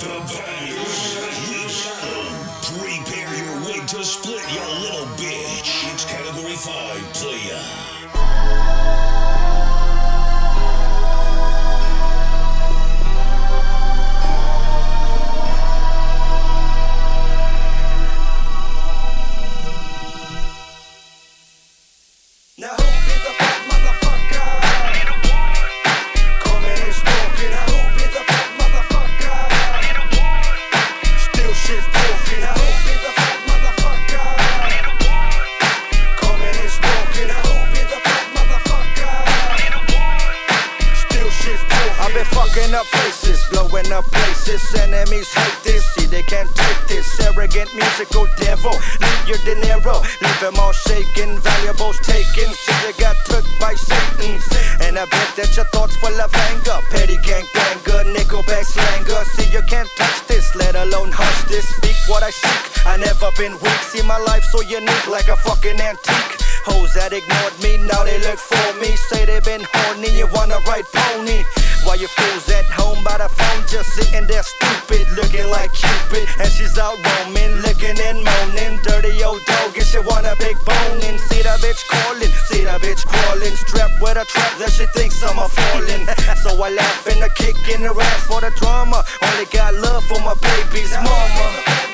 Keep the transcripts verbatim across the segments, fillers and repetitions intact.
The bangers, you got 'em. Prepare your wig to split, you little bitch. It's Category five player. Up faces, blowing up places. Enemies hate this, see they can't take this. Arrogant musical devil, leave your dinero, leave them all shaking. Valuables taken, see you got took by Satan. And I bet that your thoughts full of anger. Petty gangbanger, nickelback slanger. See you can't touch this, let alone hush this. Speak what I seek, I never been weak. See my life so unique, like a fucking antique. Hoes that ignored me, now they look for me. Say they been horny, you wanna ride pony. While you fools at home by the phone, just sitting there stupid, looking like Cupid. And she's out roaming, licking and moaning. Dirty old dog, and she want a big bone. And see the bitch calling, see the bitch crawling. Strapped with a trap that she thinks I'm a falling. So I laugh and I kick in her ass for the drama. Only got love for my baby's mama.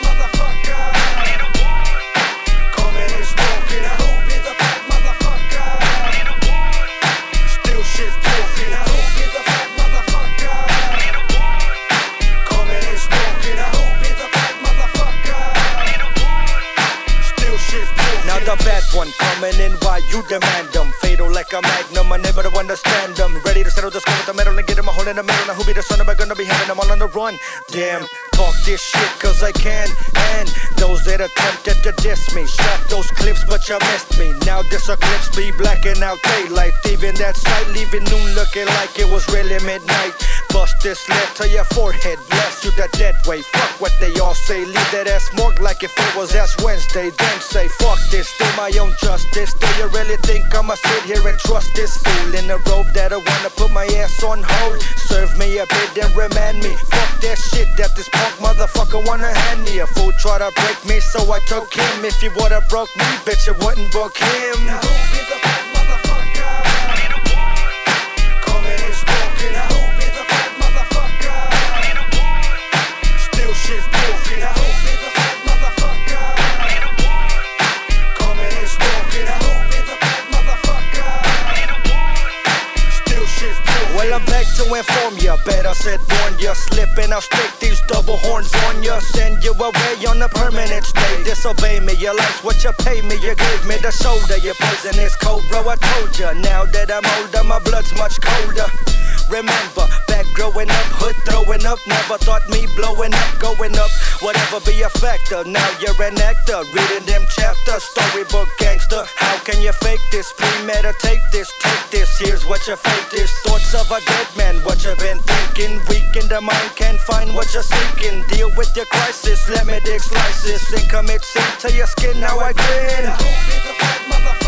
The bad one coming in while you demand them. Fatal like a magnum, I never understand them. Ready to settle the score with the metal and get him a hole in the middle. Now who be the son of I gonna be having them all on the run? Damn, talk this shit cause I can. And those that attempted to diss me, shot those clips but you missed me. Now this eclipse be blacking out daylight. Thieving that sight, leaving noon looking like it was really midnight. Bust this left to your forehead, blast you the dead way. Fuck what they all say, leave that ass morgue like if it was Ash Wednesday. Then say fuck this, do my own justice. Do you really think I'ma sit here and trust this fool in a robe that I wanna put my ass on hold? Serve me a bit and remind me. Fuck that shit that this punk motherfucker wanna hand me. A fool try to break me, so I took him. If you would've broke me, bitch, you wouldn't broke him. Now who is a bad motherfucker? Coming and smoking. I hope he's a bad motherfucker. Still shit broken. I hope he's a bad motherfucker. Coming and smoking. I hope he's a bad motherfucker. Still shit broken. Well, I'm back to inform ya. Better said warn ya. Slipping, I'll stick these double horns on ya. Send you away on a permanent stay. Disobey me, your life's what you pay me. You gave me the shoulder, your poison is cold, bro, I told ya. Now that I'm older, my blood's much colder. Remember, back growing up, hood throwing up. Never thought me blowing up, going up. Whatever be a factor, now you're an actor. Reading them chapters, storybook gangster. How can you fake this? Premeditate this, take this. Here's what your fate is. Thoughts of a dead man, what you been thinking. Weak in the mind, can't find what you're seeking. Deal with your crisis, let me dig slices. And commit sin to your skin, now I grin. I hope it's a bad motherfucker.